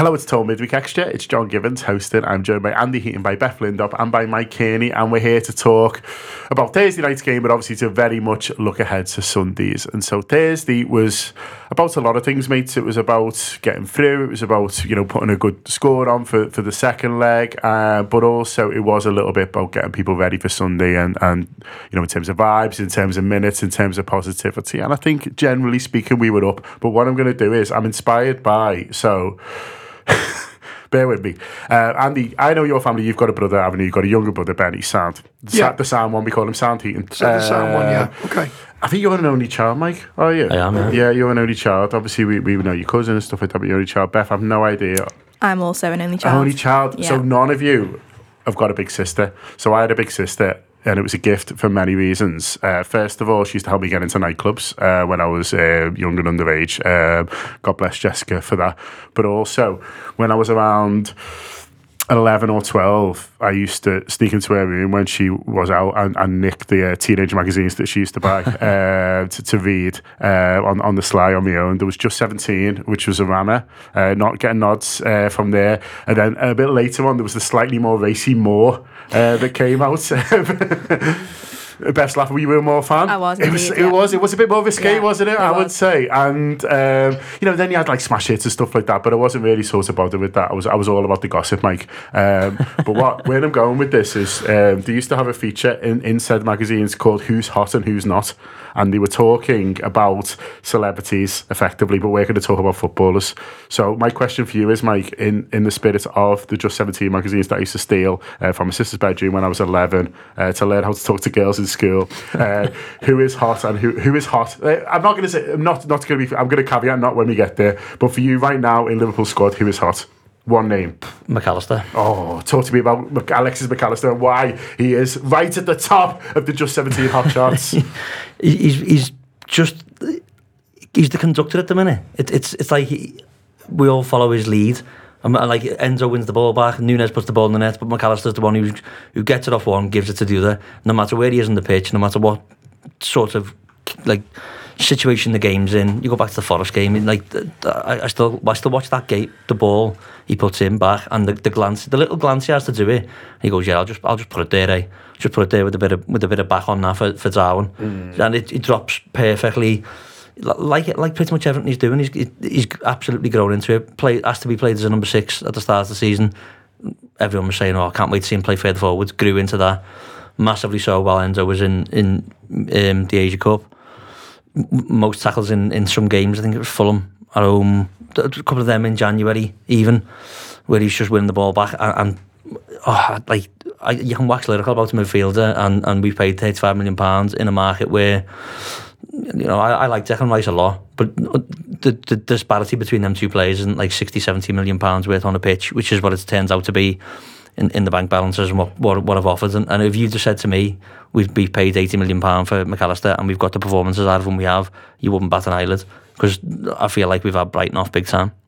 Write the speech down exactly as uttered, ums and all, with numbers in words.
Hello, it's Total Midweek Extra. It's John Givens hosting. I'm joined by Andy Heaton, by Beth Lindop, and by Mike Kearney, and we're here to talk about Thursday night's game, but obviously to very much look ahead to Sundays. And so Thursday was about a lot of things, mates. It was about getting through. It was about, you know, putting a good score on for, for the second leg, uh, but also it was a little bit about getting people ready for Sunday, and, and you know, in terms of vibes, in terms of minutes, in terms of positivity. And I think generally speaking, we were up. But what I'm going to do is I'm inspired by so. Bear with me. Uh, Andy, I know your family, you've got a brother, haven't you? You've got a younger brother, Benny, Sound. The, yeah. the Sound one, we call him Sound Heaton. So the Sound uh, one, yeah. Okay. I think you're an only child, Mike, are you? I am, yeah. Yeah, you're an only child. Obviously, we, we know your cousin and stuff like that, but you're an only child. Beth, I have no idea. I'm also an only child. Only child. Yeah. So none of you have got a big sister. So I had a big sister, and it was a gift for many reasons. Uh, first of all, she used to help me get into nightclubs uh, when I was uh, young and underage. Um, God bless Jessica for that. But also, when I was around eleven or twelve, I used to sneak into her room when she was out and, and nick the uh, teenage magazines that she used to buy uh, to, to read uh, on, on the sly on my own. There was Just seventeen, which was a rammer, uh, not getting nods uh, from there. And then a bit later on, there was the slightly more racy More uh, that came out. Best laugh. Were you a More fan? I was. It was. Indeed, it yeah. was. It was a bit more risque, yeah, wasn't it? it I was. would say. And um, you know, then you had like smash hits and stuff like that. But I wasn't really sort of bothered with that. I was. I was all about the gossip, Mike. Um, but what where I'm going with this is, um, they used to have a feature in in said magazines called "Who's Hot and Who's Not," and they were talking about celebrities effectively, but we're going to talk about footballers. So my question for you is, Mike, in in the spirit of the Just seventeen magazines that I used to steal uh, from my sister's bedroom when I was eleven uh, to learn how to talk to girls in school. Uh, who is hot and who who is hot? Uh, I'm not going to say. I'm not not going to be. I'm going to caveat not when we get there. But for you right now in Liverpool squad, who is hot? One name. McAllister. Oh, talk to me about Mc- Alexis McAllister and why he is right at the top of the Just seventeen hot charts. he's he's just he's the conductor at the minute. It, it's it's like he, we all follow his lead. And like Enzo wins the ball back, Nunes puts the ball in the net, but McAllister's the one who who gets it off one, gives it to the other. No matter where he is on the pitch, no matter what sort of like situation the game's in. You go back to the Forest game, and like I, I still I still watch that game. The ball he puts in back, and the, the glance, the little glance he has to do it. He goes, yeah, I'll just I'll just put it there, eh? Just put it there with a bit of with a bit of back on that for for Darwin, mm. and it, it drops perfectly. Like like pretty much everything he's doing, he's he's absolutely grown into it. Play has to be played as a number six at the start of the season. Everyone was saying, "Oh, I can't wait to see him play further forward." Grew into that massively so while Enzo was in in um, the Asia Cup. M- most tackles in, in some games. I think it was Fulham at home. A couple of them in January, even where he's just winning the ball back and. and oh, like I, you can wax lyrical about a midfielder, and and we paid thirty-five million pounds in a market where. You know, I, I like Declan Rice a lot, but the, the disparity between them two players isn't like sixty, seventy million pounds worth on a pitch, which is what it turns out to be in, in the bank balances and what, what, what I've offered. And, and if you just said to me, we've, we've paid eighty million pounds for McAllister and we've got the performances out of him we have, you wouldn't bat an eyelid, because I feel like we've had Brighton off big time.